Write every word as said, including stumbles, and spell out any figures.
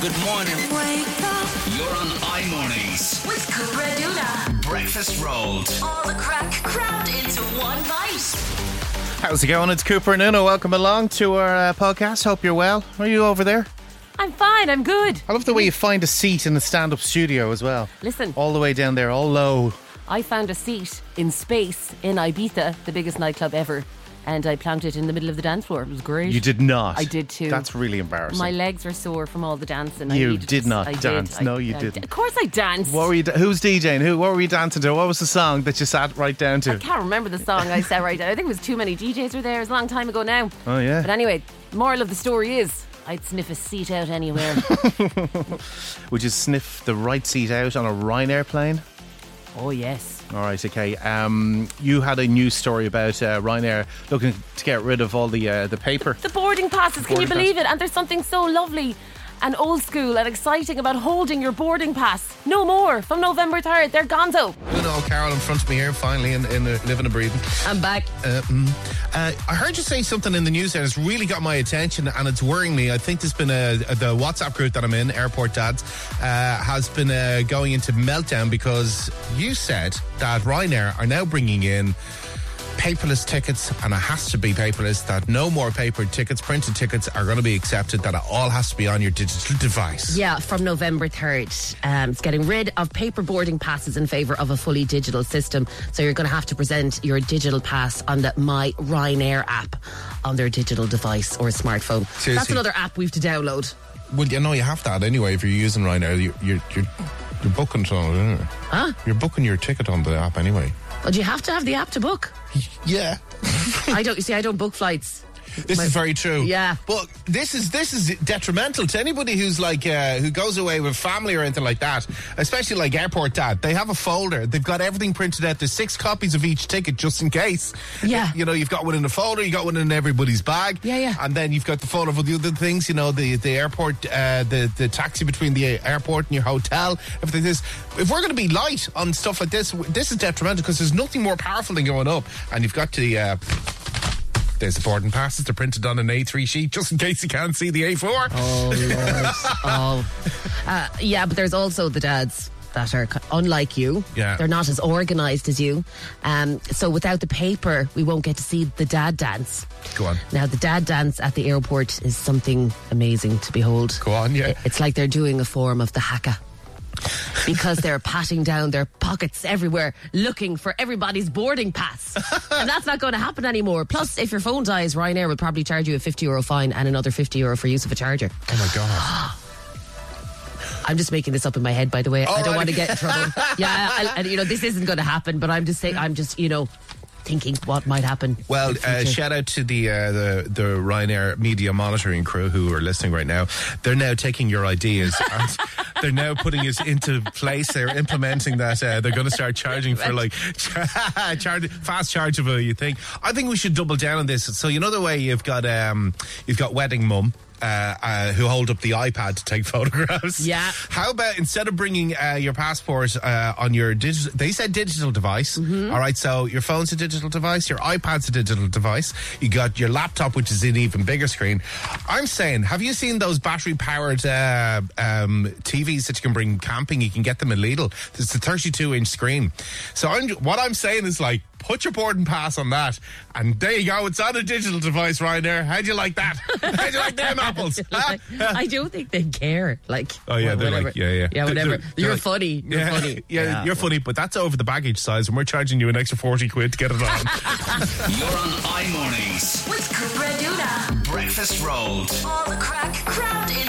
Good morning. Wake up. You're on iMornings. With Cooper Aduna. Breakfast rolled. All the crack crammed into one bite. How's it going? It's Cooper and Uno. Welcome along to our uh, podcast. Hope you're well. Are you over there? I'm fine, I'm good. I love the way you find a seat in the stand-up studio as well. Listen. All the way down there, all low. I found a seat in space in Ibiza, the biggest nightclub ever, and I planked it in the middle of the dance floor. It was great. You did not? I did too. That's really embarrassing. My legs were sore from all the dancing. I You needed did to- not I dance. Did. No, I, you I didn't. Did. Of course I danced. What were you? Who's DJing? Who? What were you dancing to? What was the song that you sat right down to? I can't remember the song I said right now. I think it was Too Many D Js Were There. It was a long time ago now. Oh yeah. But anyway, moral of the story is I'd sniff a seat out anywhere. Would you sniff the right seat out on a Ryanair plane? Oh yes. All right, okay. Um, you had a news story about uh, Ryanair looking to get rid of all the uh, the paper. The boarding passes, can you Boarding believe it? And there's something so lovely and old school and exciting about holding your boarding pass. No more. From November third, they're gonzo. Uno, Carol in front of me here, finally, in, in uh, living and breathing. I'm back. Uh, mm, uh, I heard you say something in the news there that's really got my attention and it's worrying me. I think there's been a, a the WhatsApp group that I'm in, Airport Dads, uh, has been uh, going into meltdown because you said that Ryanair are now bringing in paperless tickets, and it has to be paperless, that no more paper tickets, printed tickets are going to be accepted, that it all has to be on your digital device. Yeah, from November third. Um, it's getting rid of paper boarding passes in favour of a fully digital system. So you're going to have to present your digital pass on the My Ryanair app on their digital device or smartphone. Seriously? That's another app we have to download. Well, you know, you have that anyway if you're using Ryanair. You're, you're, you're, you're booking it on it, isn't it? Huh? You're booking your ticket on the app anyway. Well, do you have to have the app to book? Yeah. I don't, you see, I don't book flights. This My- is very true. Yeah. But this is this is detrimental to anybody who's like uh, who goes away with family or anything like that, especially like Airport Dad. They have a folder. They've got everything printed out. There's six copies of each ticket just in case. Yeah. You know, you've got one in the folder, you got one in everybody's bag. Yeah, yeah. And then you've got the folder for the other things, you know, the, the airport, uh, the, the taxi between the airport and your hotel, everything this. If we're going to be light on stuff like this, this is detrimental because there's nothing more powerful than going up and you've got to... Uh, There's the boarding passes. They're printed on an A three sheet just in case you can't see the A four. Oh, Lord. oh. Uh, yeah, but there's also the dads that are unlike you. Yeah. They're not as organised as you. Um, so without the paper, we won't get to see the dad dance. Go on. Now, the dad dance at the airport is something amazing to behold. Go on, yeah. It's like they're doing a form of the haka. Because they're patting down their pockets everywhere looking for everybody's boarding pass. And that's not going to happen anymore. Plus, if your phone dies, Ryanair will probably charge you a fifty euro fine and another fifty euro for use of a charger. Oh my God. I'm just making this up in my head, by the way. All I don't right. want to get in trouble. Yeah, I, I, you know, this isn't going to happen, but I'm just saying, I'm just, you know, thinking what might happen. Well, in the uh, future. shout out to the, uh, the the Ryanair media monitoring crew who are listening right now. They're now taking your ideas and they're now putting it into place. They're implementing that. Uh, they're going to start charging for like charge, fast chargeable. You think? I think we should double down on this. So you know the way you've got um, you've got wedding mum. Uh, uh, who hold up the iPad to take photographs. Yeah. How about instead of bringing uh, your passport uh, on your digital, they said digital device. Mm-hmm. All right, so your phone's a digital device, your iPad's a digital device. You got your laptop, which is an even bigger screen. I'm saying, have you seen those battery-powered uh, um, T Vs that you can bring camping? You can get them in Lidl. There's a thirty-two inch screen. So I'm, what I'm saying is like, put your boarding pass on that, and there you go. It's on a digital device, Ryanair. How'd you like that? How'd you like them apples? Huh? I don't think they care. Like, Oh yeah, they're whatever. like, yeah, yeah, Yeah, They're- whatever. they're- You're they're like- funny. You're yeah, funny. Yeah, you're funny, but that's over the baggage size, and we're charging you an extra forty quid to get it on. You're on iMornings. With Cooper Aduna. Breakfast rolled. All the crack crammed